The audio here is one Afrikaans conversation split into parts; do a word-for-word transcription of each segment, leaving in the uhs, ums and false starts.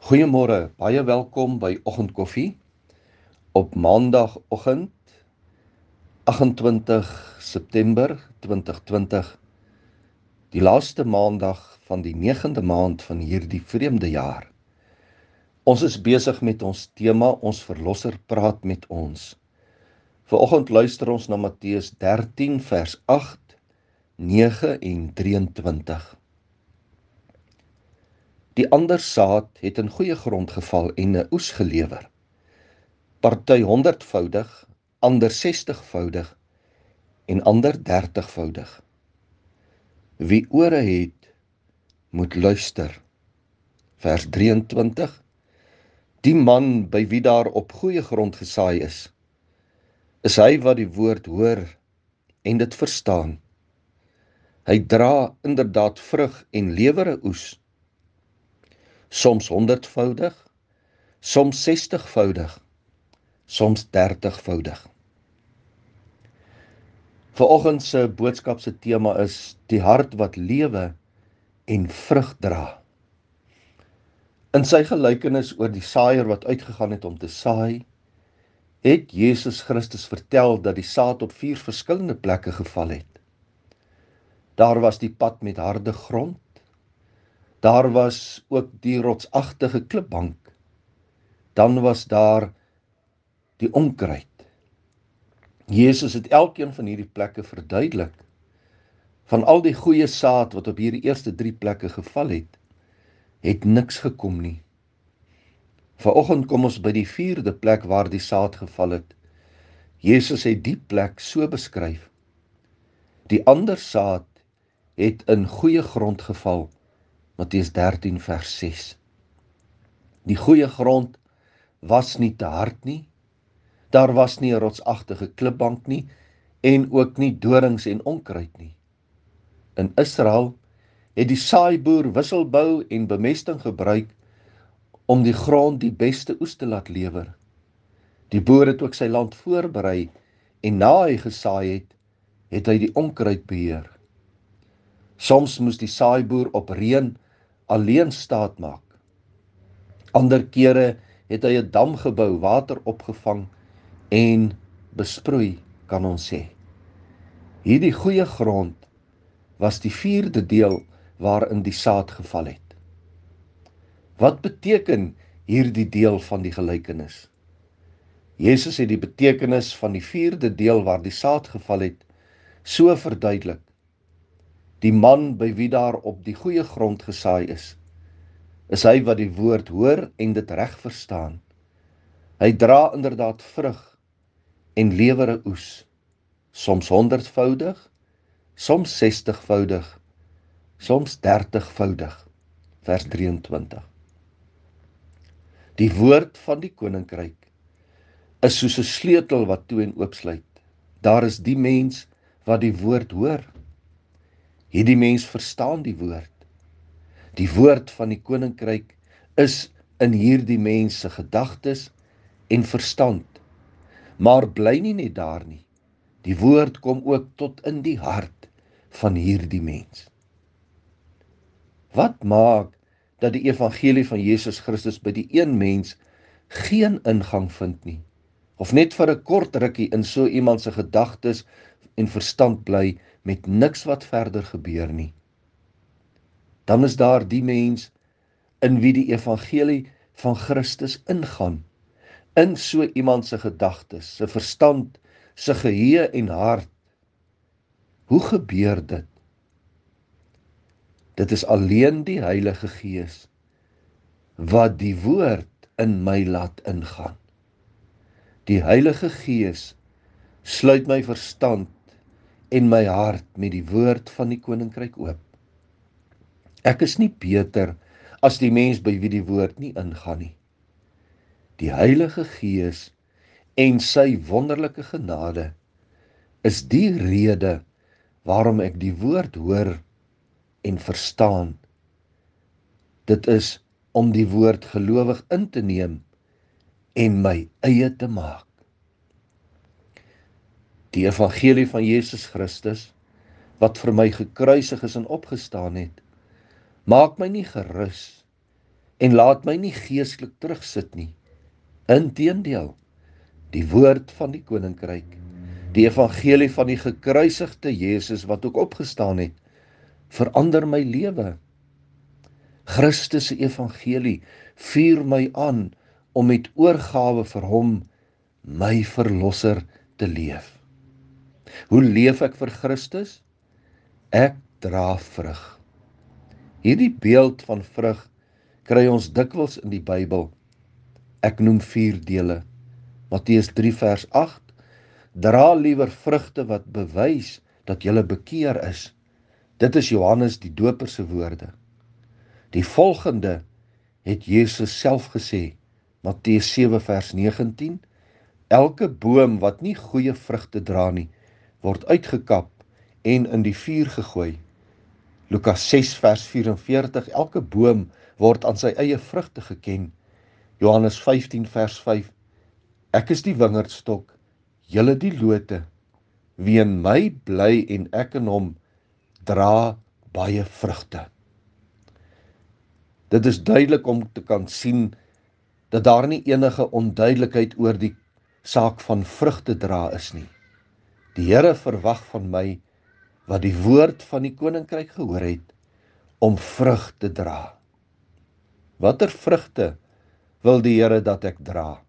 Goeiemôre, baie welkom by Oggendkoffie op maandagooggend agt-en-twintig September twintig twintig, die laaste maandag van die negende maand van hierdie vreemde jaar. Ons is besig met ons tema, ons Verlosser praat met ons. Vanoggend luister ons na Matteus dertien vers agt, nege en drieëntwintig. Die ander saad het in goeie grond geval en 'n oes gelewer. Party honderdvoudig, ander sestigvoudig en ander dertigvoudig. Wie ore het, moet luister. Vers drieëntwintig. Die man by wie daar op goeie grond gesaai is, is hy wat die woord hoor en dit verstaan. Hy dra inderdaad vrug en lewer 'n oes, soms honderdvoudig, soms sestigvoudig, soms dertigvoudig. Vanoggend se boodskap se tema is die hart wat lewe en vrug dra. In sy gelykenis oor die saaiër wat uitgegaan het om te saai, het Jesus Christus vertel dat die saad op vier verskillende plekke geval het. Daar was die pad met harde grond, daar was ook die rotsagtige klipbank, dan was daar die onkruid. Jesus het elkeen van hierdie plekke verduidelik. Van al die goeie saad wat op hierdie eerste drie plekke geval het, het niks gekom nie. Vanoggend kom ons by die vierde plek waar die saad geval het. Jesus het die plek so beskryf. Die ander saad het in goeie grond geval, Matteus dertien vers ses. Die goeie grond was nie te hard nie, daar was nie 'n rotsagtige klipbank nie, en ook nie dorings en onkruid nie. In Israel het die saaiboer wisselbou en bemesting gebruik om die grond die beste oes te laat lewer. Die boer het ook sy land voorberei en na hy gesaai het, het hy die onkruid beheer. Soms moes die saaiboer op reën alleen staat maak. Ander kere het hy 'n dam gebou, water opgevang en besproei, kan ons sê. Hierdie goeie grond was die vierde deel waarin die saad geval het. Wat beteken hierdie deel van die gelykenis? Jesus het die betekenis van die vierde deel waar die saad geval het, so verduidelik. Die man by wie daar op die goeie grond gesaai is, is hy wat die woord hoor en dit reg verstaan. Hy dra inderdaad vrug en lewer 'n oes, soms honderdvoudig, soms sestigvoudig, soms dertigvoudig. Vers drieëntwintig. Die woord van die koninkryk is soos 'n sleutel wat toe en oopsluit. Daar is die mens wat die woord hoor. Hierdie mens verstaan die woord. Die woord van die koninkryk is in hierdie mens se gedagtes en verstand. Maar bly nie net daar nie. Die woord kom ook tot in die hart van hierdie mens. Wat maak dat die evangelie van Jesus Christus by die een mens geen ingang vind nie, of net vir 'n kort rukkie in so iemand se gedagtes en verstand bly met niks wat verder gebeur nie? Dan is daar die mens in wie die evangelie van Christus ingaan, in so iemand se gedagtes, se verstand, se geheue en hart. Hoe gebeur dit? Dit is alleen die Heilige Gees wat die woord in my laat ingaan. Die Heilige Gees sluit my verstand en my hart met die woord van die koninkryk oop. Ek is nie beter as die mens by wie die woord nie ingaan nie. Die Heilige Gees en sy wonderlike genade is die rede waarom ek die woord hoor en verstaan. Dit is om die woord gelowig in te neem en my eie te maak. Die evangelie van Jesus Christus, wat vir my gekruisig is en opgestaan het, maak my nie gerus en laat my nie geestelik terugsit nie. Inteendeel, die woord van die koninkryk, die evangelie van die gekruisigde Jesus wat ook opgestaan het, verander my lewe. Christus se evangelie vuur my aan om met oorgawe vir hom, my verlosser, te leef. Hoe leef ek vir Christus? Ek dra vrug. Hierdie beeld van vrug kry ons dikwels in die Bybel. Ek noem vier dele. Matteus drie vers agt, dra liewer vrugte wat bewys dat jy bekeer is. Dit is Johannes die Doper se woorde. Die volgende het Jesus self gesê, Matteus sewe vers negentien, elke boom wat nie goeie vrugte dra nie, word uitgekap en in die vuur gegooi. Lukas ses vers vyf-en-veertig, elke boom word aan sy eie vrugte geken. Johannes vyftien vers vyf, ek is die wingerdstok, julle die lote, wie in my bly en ek in hom, dra baie vrugte. Dit is duidelik om te kan sien dat daar nie enige onduidelikheid oor die saak van vrugte dra is nie. Die Here verwag van my, wat die woord van die koninkryk gehoor het, om vrug te dra. Watter vrugte wil die Here dat ek dra?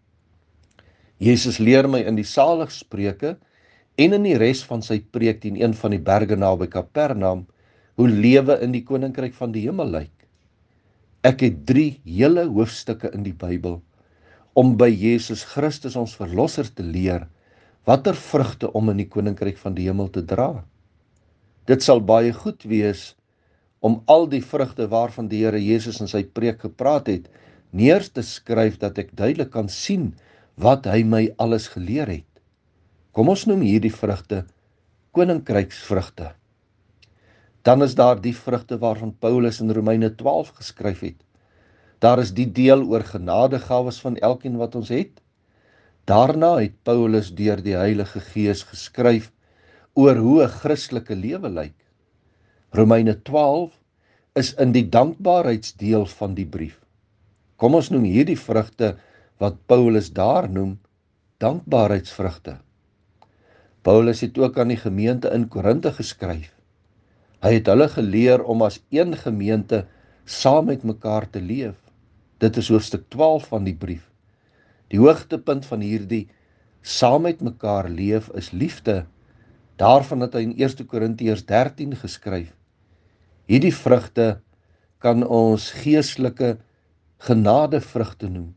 Jesus leer my in die Saligspreuke en in die res van sy preek teen een van die berge naby Kapernaum, hoe lewe in die koninkryk van die hemel lyk. Ek het drie hele hoofstukke in die Bybel om by Jesus Christus ons verlosser te leer watter vrugte om in die koninkryk van die hemel te dra. Dit sal baie goed wees om al die vrugte waarvan die Here Jesus in sy preek gepraat het, neer te skryf dat ek duidelik kan sien wat hy my alles geleer het. Kom ons noem hierdie vrugte koninkryksvrugte. Dan is daar die vrugte waarvan Paulus in Romeine twaalf geskryf het. Daar is die deel oor genadegawes van elkeen wat ons het. Daarna het Paulus deur die Heilige Gees geskryf oor hoe 'n Christelike lewe lyk. Romeine twaalf is in die dankbaarheidsdeel van die brief. Kom ons noem hierdie vrugte wat Paulus daar noem, dankbaarheidsvrugte. Paulus het ook aan die gemeente in Korinthe geskryf. Hy het hulle geleer om as een gemeente saam met mekaar te leef. Dit is hoofstuk twaalf van die brief. Die hoogtepunt van hierdie saam met mekaar leef is liefde. Daarvan het hy in eerste Korintiërs dertien geskryf. Hierdie vrugte kan ons geestelike genadevrugte noem.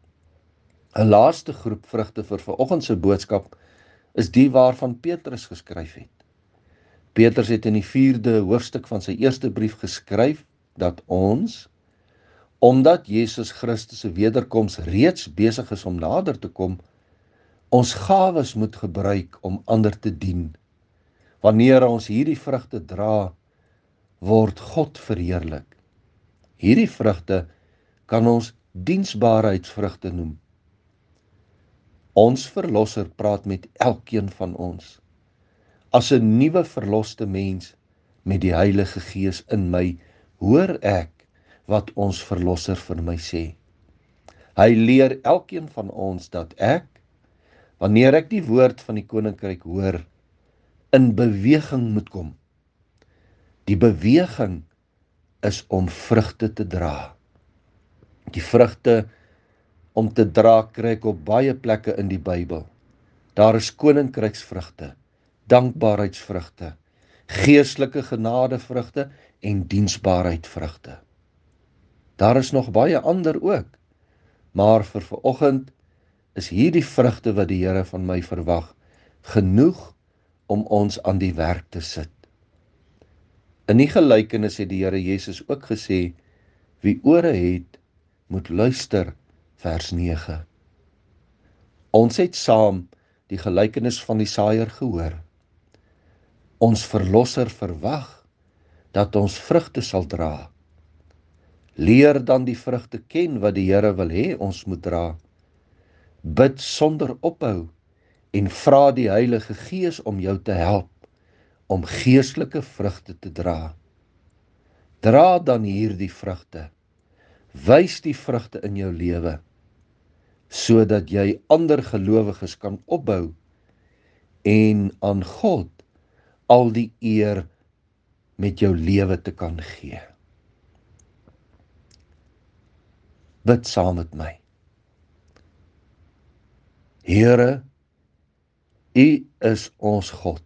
'n Laaste groep vrugte vir vanoggend se boodskap is die waarvan Petrus geskryf het. Petrus het in die vierde hoofstuk van sy eerste brief geskryf dat ons, omdat Jesus Christus se wederkoms reeds besig is om nader te kom, ons gawes moet gebruik om ander te dien. Wanneer ons hierdie vrugte dra, word God verheerlik. Hierdie vrugte kan ons diensbaarheidsvrugte noem. Ons verlosser praat met elkeen van ons. As 'n nuwe verloste mens met die Heilige Gees in my, hoor ek wat ons verlosser vir my sê. Hy leer elkeen van ons dat ek, wanneer ek die woord van die koninkryk hoor, in beweging moet kom. Die beweging is om vrugte te dra. Die vrugte om te dra kry ek op baie plekke in die Bybel. Daar is koninkryksvrugte, dankbaarheidsvrugte, geestelike genadevrugte en diensbaarheidvrugte. Daar is nog baie ander ook, maar vir vanoggend is hierdie vrugte wat die Here van my verwag, genoeg om ons aan die werk te sit. In die gelykenis het die Here Jesus ook gesê, wie ore het, moet luister, vers nege. Ons het saam die gelykenis van die saaiër gehoor. Ons verlosser verwag dat ons vrugte sal dra. Leer dan die vrugte ken wat die Here wil hê ons moet dra. Bid sonder ophou en vra die Heilige Gees om jou te help om geestelike vrugte te dra. Dra dan hierdie vrugte. Wys die vrugte in jou lewe, sodat jy ander gelowiges kan opbou en aan God al die eer met jou lewe te kan gee. Bid saam met my. Here, U is ons God.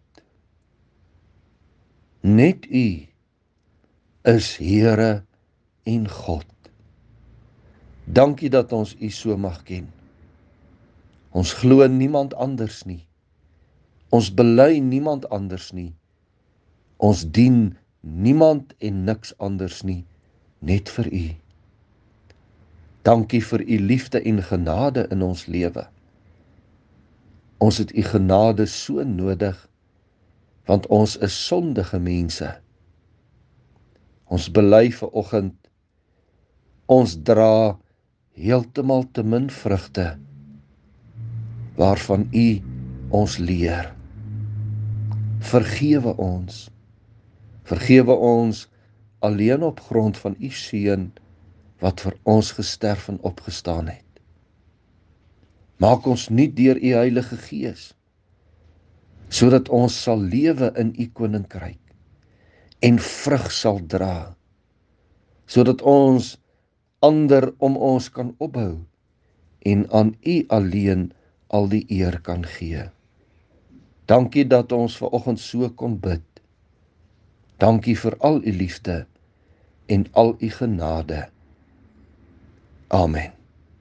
Net U is Here en God. Dankie dat ons U so mag ken. Ons glo niemand anders nie. Ons bely niemand anders nie. Ons dien niemand en niks anders nie, net vir U. Dankie vir U liefde en genade in ons lewe. Ons het U genade so nodig, want ons is sondige mense. Ons bely vanoggend, ons dra heeltemal te min vrugte, waarvan U ons leer. Vergewe ons, vergewe ons alleen op grond van U seun, wat vir ons gesterf en opgestaan het. Maak ons nuut deur U Heilige Gees, sodat ons sal lewe in U koninkryk en vrug sal dra, sodat ons ander om ons kan opbou en aan U alleen al die eer kan gee. Dankie dat ons vanoggend so kon bid. Dankie vir al U liefde en al U genade. Amen.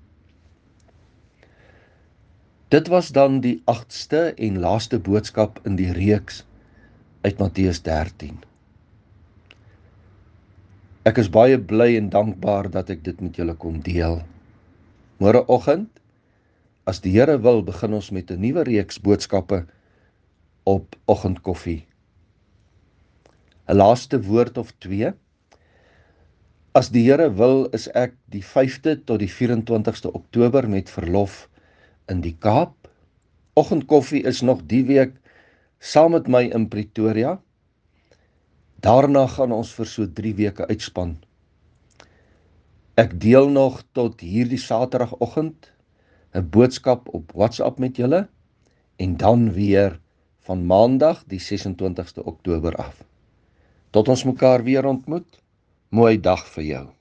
Dit was dan die agtste en laaste boodskap in die reeks uit Matteus dertien. Ek is baie bly en dankbaar dat ek dit met julle kon deel. Môreoggend, as die Here wil, begin ons met 'n nuwe reeks boodskappe op oggendkoffie. 'n Laaste woord of twee. As die Here wil, is ek die vyfde tot die vyf-en-twintigste Oktober met verlof in die Kaap. Oggendkoffie is nog die week saam met my in Pretoria. Daarna gaan ons vir so drie weke uitspan. Ek deel nog tot hierdie Saterdagoggend 'n boodskap op WhatsApp met julle en dan weer van Maandag die ses-en-twintigste Oktober af. Tot ons mekaar weer ontmoet. Mooi dag vir jou.